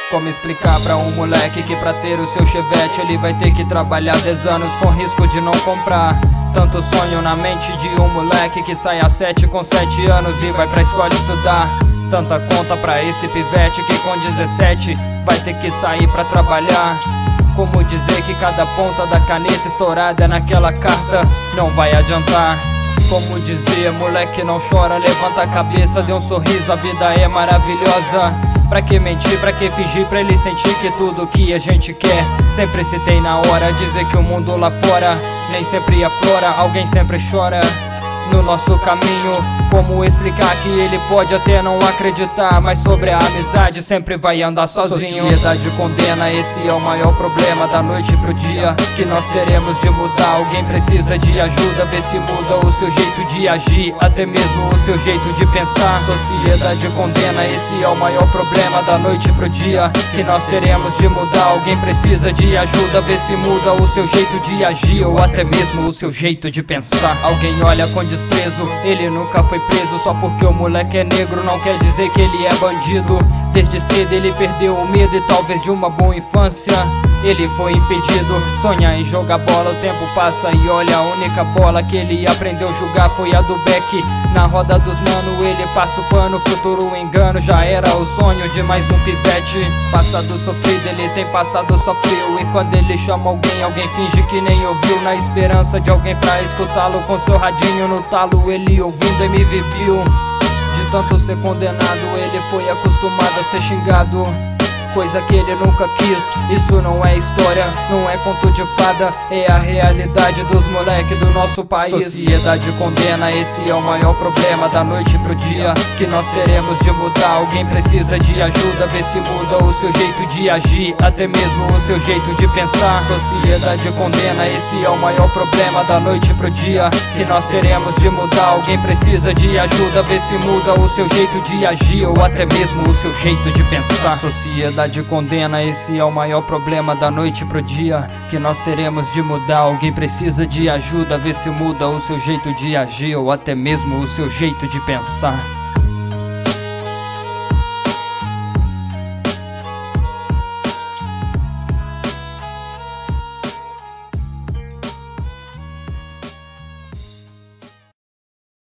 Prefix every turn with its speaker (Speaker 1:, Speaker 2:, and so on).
Speaker 1: Como explicar pra um moleque que pra ter o seu Chevette ele vai ter que trabalhar 10 anos com risco de não comprar? Tanto sonho na mente de um moleque que sai às 7 com 7 anos e vai pra escola estudar. Tanta conta pra esse pivete que com 17 vai ter que sair pra trabalhar. Como dizer que cada ponta da caneta estourada naquela carta não vai adiantar? Como dizer, moleque não chora, levanta a cabeça, dê um sorriso, a vida é maravilhosa. Pra que mentir, pra que fingir, pra ele sentir que tudo que a gente quer sempre se tem na hora. Dizer que o mundo lá fora nem sempre aflora, alguém sempre chora no nosso caminho. Como explicar que ele pode até não acreditar, mas sobre a amizade sempre vai andar sozinho. Sociedade condena, esse é o maior problema da noite pro dia que nós teremos de mudar. Alguém precisa de ajuda, vê se muda o seu jeito de agir, até mesmo o seu jeito de pensar. Sociedade condena, esse é o maior problema da noite pro dia que nós teremos de mudar. Alguém precisa de ajuda, vê se muda o seu jeito de agir, ou até mesmo o seu jeito de pensar. Alguém olha com desprezo, ele nunca foi preso. Só porque o moleque é negro não quer dizer que ele é bandido. Desde cedo ele perdeu o medo e talvez de uma boa infância ele foi impedido. Sonha em jogar bola, o tempo passa e olha, a única bola que ele aprendeu a jogar foi a do Beck. Na roda dos mano ele passa o pano, futuro engano, já era o sonho de mais um pivete. Passado sofrido, ele tem passado sofrido, e quando ele chama alguém, alguém finge que nem ouviu, na esperança de alguém pra escutá-lo. Com seu radinho no talo, ele ouvindo MV Bill. De tanto ser condenado, ele foi acostumado a ser xingado, coisa que ele nunca quis. Isso não é história, não é conto de fada, é a realidade dos moleques do nosso país. Sociedade condena, esse é o maior problema da noite pro dia que nós teremos de mudar. Alguém precisa de ajuda, vê se muda o seu jeito de agir, até mesmo o seu jeito de pensar. Sociedade condena, esse é o maior problema da noite pro dia que nós teremos de mudar. Alguém precisa de ajuda, vê se muda o seu jeito de agir, ou até mesmo o seu jeito de pensar. Sociedade condena, esse é o maior problema da noite pro dia que nós teremos de mudar. Alguém precisa de ajuda, vê se muda o seu jeito de agir, ou até mesmo o seu jeito de pensar.